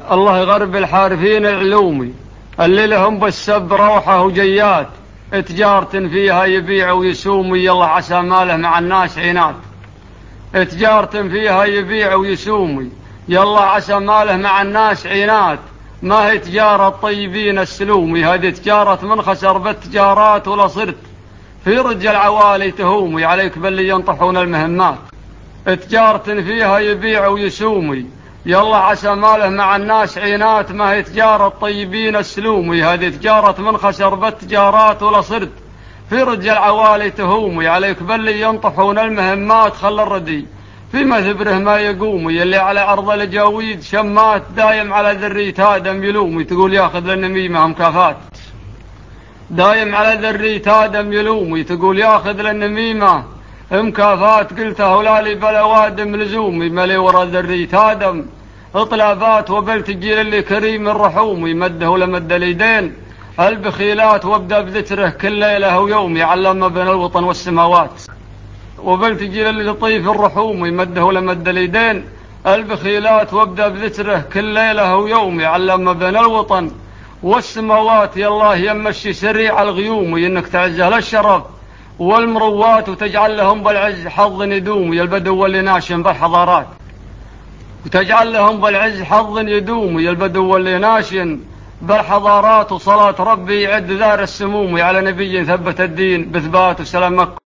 الله يغرب الحارفين العلومي اللي لهم بالسب روحه وجيات، تجارة فيها يبيع ويسوم، يلا عسى ماله مع الناس عناد. تجارة فيها يبيع ويسوم، يلا عسى ماله مع الناس عناد. ما هي تجارة طيبين السلومي، هذه تجارة من خسر بالتجارات، ولا صرت في رجال عوالي تهومي عليك باللي ينطحون المهمات. تجارة فيها يبيع ويسومي، يلا عسى ماله مع الناس عينات. ما هي تجارة طيبين السلومي، هذه تجارة من خسر بالتجارات، ولا صرت في رجال عوالي تهومي عليك باللي ينطحون المهمات. خل الردي في مثبره ما يقومي، اللي على أرض الجاويد شمات دايم على ذرية آدم يلومي. تقول ياخذ للنميمة مكافات، دايم على ذرية آدم يلومي. تقول ياخذ للنميمة مكافات. قلت هولالي بلا وادم لزومي، ملي ورا ذرية آدم اطلافات. وبالتجيل اللي كريم الرحومي، مده لمد اليدين البخيلات. وابدأ بذكره كل ليلة ويوم، يعلم بين الوطن والسماوات. وبالتجيل اللي لطيف الرحومي، مده لمد اليدين البخيلات. وابدأ بذكره كل ليلة ويوم، يعلم بين الوطن والسماوات. يا الله يمشي سريع الغيوم، انك تعزه للشرف والمروات، وتجعل لهم بالعز حظ يدوم. يا البدو اللي ناشن بالحضارات، وتجعل لهم بالعز حظ يدوم. يا البدو اللي ناشن بالحضارات. وصلاة ربي يعد ذار السموم على نبي ثبت الدين بثبات وسلام مكة.